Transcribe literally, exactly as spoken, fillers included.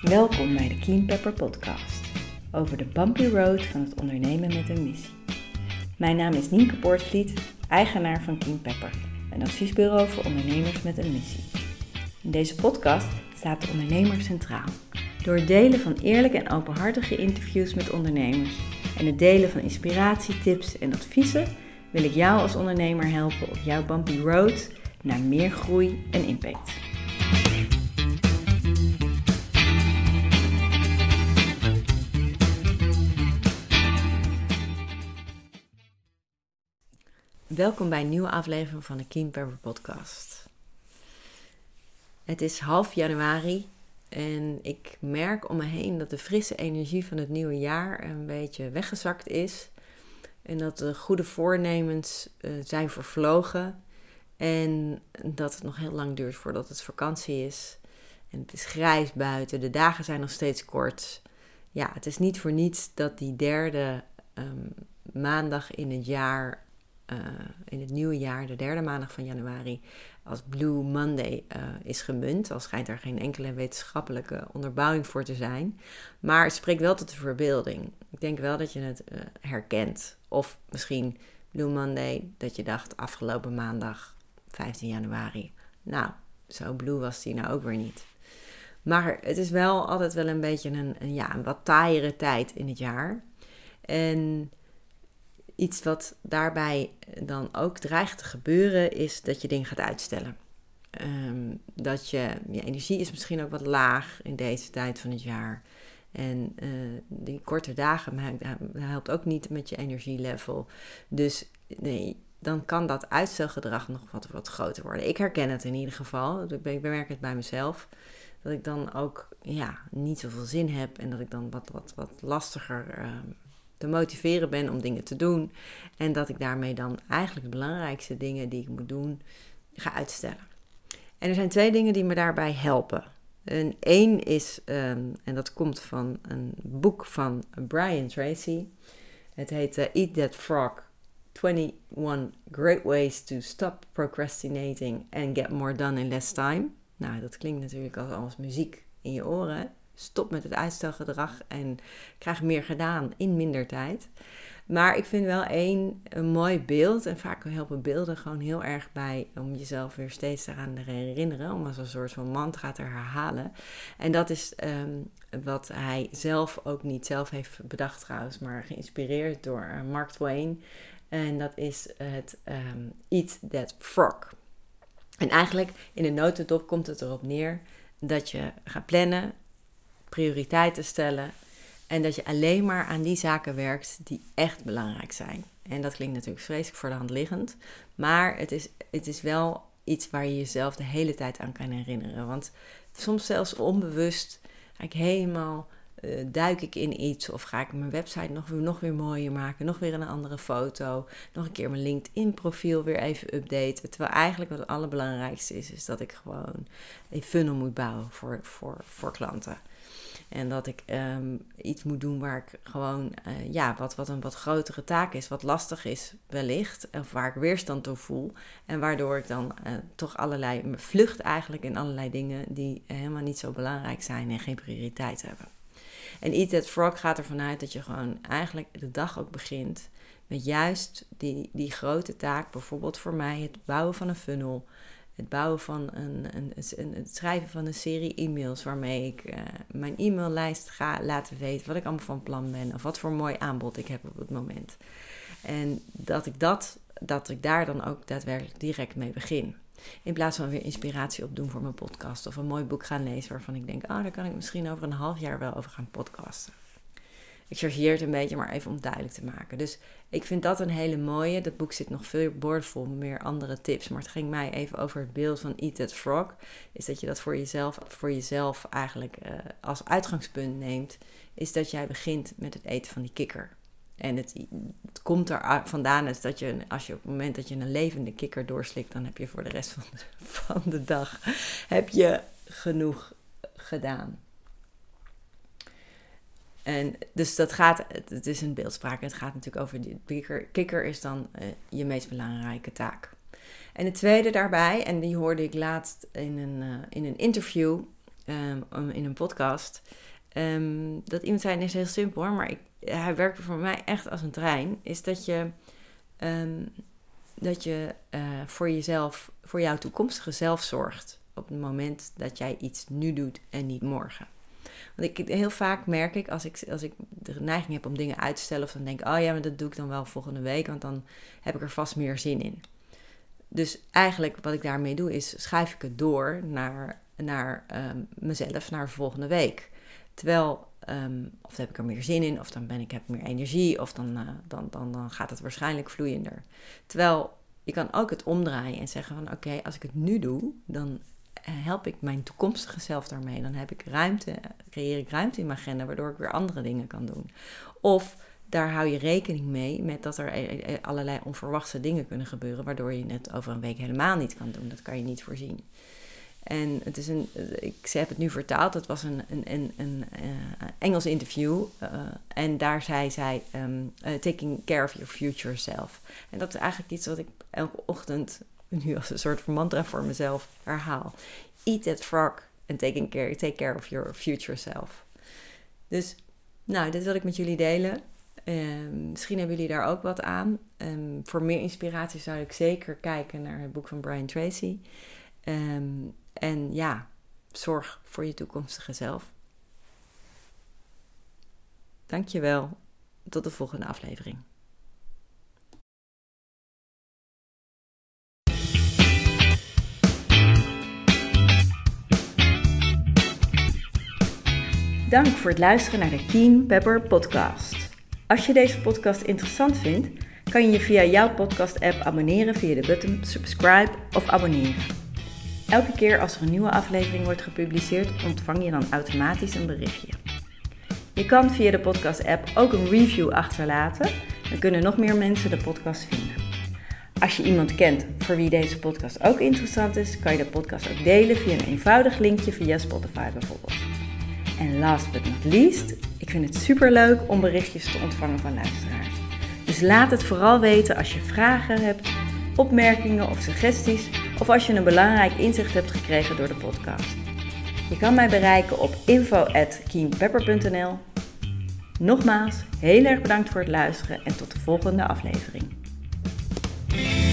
Welkom bij de Keen Pepper podcast over de bumpy road van het ondernemen met een missie. Mijn naam is Nienke Poortvliet, eigenaar van Keen Pepper, een adviesbureau voor ondernemers met een missie. In deze podcast staat de ondernemer centraal. Door het delen van eerlijke en openhartige interviews met ondernemers en het delen van inspiratie, tips en adviezen wil ik jou als ondernemer helpen op jouw bumpy road naar meer groei en impact. Welkom bij een nieuwe aflevering van de Keen Pepper podcast. Het is half januari en ik merk om me heen dat de frisse energie van het nieuwe jaar een beetje weggezakt is. En dat de goede voornemens uh, zijn vervlogen. En dat het nog heel lang duurt voordat het vakantie is. En het is grijs buiten, de dagen zijn nog steeds kort. Ja, het is niet voor niets dat die derde um, maandag in het jaar... Uh, in het nieuwe jaar, de derde maandag van januari, als Blue Monday uh, is gemunt. Al schijnt er geen enkele wetenschappelijke onderbouwing voor te zijn. Maar het spreekt wel tot de verbeelding. Ik denk wel dat je het uh, herkent. Of misschien Blue Monday, dat je dacht afgelopen maandag, vijftien januari. Nou, zo blue was die nou ook weer niet. Maar het is wel altijd wel een beetje een, een, ja, een wat taaiere tijd in het jaar. En... Iets wat daarbij dan ook dreigt te gebeuren is dat je dingen gaat uitstellen. Um, dat je, je energie is misschien ook wat laag in deze tijd van het jaar. En uh, die korte dagen helpt ook niet met je energielevel. Dus nee, dan kan dat uitstelgedrag nog wat, wat groter worden. Ik herken het in ieder geval. Ik bemerk het bij mezelf. Dat ik dan ook ja, niet zoveel zin heb en dat ik dan wat, wat, wat lastiger... Uh, te motiveren ben om dingen te doen. En dat ik daarmee dan eigenlijk de belangrijkste dingen die ik moet doen, ga uitstellen. En er zijn twee dingen die me daarbij helpen. En één is, um, en dat komt van een boek van Brian Tracy. Het heet uh, Eat That Frog, twenty-one Great Ways to Stop Procrastinating and Get More Done in Less Time. Nou, dat klinkt natuurlijk als, als muziek in je oren. Stop met het uitstelgedrag en krijg meer gedaan in minder tijd. Maar ik vind wel één een mooi beeld. En vaak helpen beelden gewoon heel erg bij om jezelf weer steeds eraan te herinneren. Om als een soort van mantra te herhalen. En dat is um, wat hij zelf ook niet zelf heeft bedacht trouwens. Maar geïnspireerd door uh, Mark Twain. En dat is het um, Eat That Frog. En eigenlijk in de notendop komt het erop neer dat je gaat plannen, prioriteiten stellen en dat je alleen maar aan die zaken werkt die echt belangrijk zijn. En dat klinkt natuurlijk vreselijk voor de hand liggend, maar het is, het is wel iets waar je jezelf de hele tijd aan kan herinneren. Want soms zelfs onbewust ga ik helemaal, uh, duik ik in iets of ga ik mijn website nog, nog weer mooier maken, nog weer een andere foto, nog een keer mijn LinkedIn profiel weer even updaten. Terwijl eigenlijk wat het allerbelangrijkste is, is dat ik gewoon een funnel moet bouwen voor, voor, voor klanten. En dat ik um, iets moet doen waar ik gewoon, uh, ja, wat, wat een wat grotere taak is, wat lastig is wellicht, of waar ik weerstand toe voel. En waardoor ik dan uh, toch allerlei, vlucht eigenlijk in allerlei dingen die uh, helemaal niet zo belangrijk zijn en geen prioriteit hebben. En Eat That Frog gaat ervan uit dat je gewoon eigenlijk de dag ook begint met juist die, die grote taak, bijvoorbeeld voor mij het bouwen van een funnel. Het bouwen van een, een, een, het schrijven van een serie e-mails waarmee ik uh, mijn e-maillijst ga laten weten wat ik allemaal van plan ben of wat voor mooi aanbod ik heb op het moment. En dat ik, dat, dat ik daar dan ook daadwerkelijk direct mee begin. In plaats van weer inspiratie opdoen voor mijn podcast of een mooi boek gaan lezen waarvan ik denk, oh, daar kan ik misschien over een half jaar wel over gaan podcasten. Ik chargeer het een beetje, maar even om het duidelijk te maken. Dus ik vind dat een hele mooie. Dat boek zit nog veel boordevol met meer andere tips. Maar het ging mij even over het beeld van Eat That Frog. Is dat je dat voor jezelf, voor jezelf eigenlijk uh, als uitgangspunt neemt. Is dat jij begint met het eten van die kikker. En het, het komt er vandaan is dat je, als je op het moment dat je een levende kikker doorslikt, dan heb je voor de rest van de, van de dag heb je genoeg gedaan. En dus dat gaat, het is een beeldspraak. Het gaat natuurlijk over die kikker. Kikker is dan uh, je meest belangrijke taak. En het tweede daarbij, en die hoorde ik laatst in een, uh, in een interview. um, in een podcast. Um, dat iemand zei, is heel simpel hoor, maar ik, hij werkte voor mij echt als een trein. Is dat je, um, dat je uh, voor jezelf, voor jouw toekomstige zelf zorgt. Op het moment dat jij iets nu doet en niet morgen. Want ik, heel vaak merk ik, als ik, als ik de neiging heb om dingen uit te stellen, of dan denk ik, oh ja, maar dat doe ik dan wel volgende week, want dan heb ik er vast meer zin in. Dus eigenlijk wat ik daarmee doe, is schuif ik het door naar, naar um, mezelf, naar volgende week. Terwijl, um, of dan heb ik er meer zin in, of dan ben ik, heb ik meer energie, of dan, uh, dan, dan, dan gaat het waarschijnlijk vloeiender. Terwijl je kan ook het omdraaien en zeggen van, oké, okay, als ik het nu doe, dan help ik mijn toekomstige zelf daarmee. Dan heb ik ruimte, creëer ik ruimte in mijn agenda, waardoor ik weer andere dingen kan doen. Of daar hou je rekening mee met dat er allerlei onverwachte dingen kunnen gebeuren, waardoor je het over een week helemaal niet kan doen. Dat kan je niet voorzien. En het is een, ik heb het nu vertaald, het was een, een, een, een uh, Engels interview. Uh, en daar zei zij, um, uh, taking care of your future self. En dat is eigenlijk iets wat ik elke ochtend nu als een soort mantra voor mezelf herhaal. Eat that frog and taking care, take care of your future self. Dus, nou, dit wil ik met jullie delen. Um, misschien hebben jullie daar ook wat aan. Um, voor meer inspiratie zou ik zeker kijken naar het boek van Brian Tracy. Um, en ja, zorg voor je toekomstige zelf. Dankjewel. Tot de volgende aflevering. Dank voor het luisteren naar de Keen Pepper podcast. Als je deze podcast interessant vindt, kan je je via jouw podcast-app abonneren via de button subscribe of abonneren. Elke keer als er een nieuwe aflevering wordt gepubliceerd, ontvang je dan automatisch een berichtje. Je kan via de podcast-app ook een review achterlaten, dan kunnen nog meer mensen de podcast vinden. Als je iemand kent voor wie deze podcast ook interessant is, kan je de podcast ook delen via een eenvoudig linkje via Spotify bijvoorbeeld. En last but not least, ik vind het superleuk om berichtjes te ontvangen van luisteraars. Dus laat het vooral weten als je vragen hebt, opmerkingen of suggesties, of als je een belangrijk inzicht hebt gekregen door de podcast. Je kan mij bereiken op info at keenpepper punt n l. Nogmaals, heel erg bedankt voor het luisteren en tot de volgende aflevering.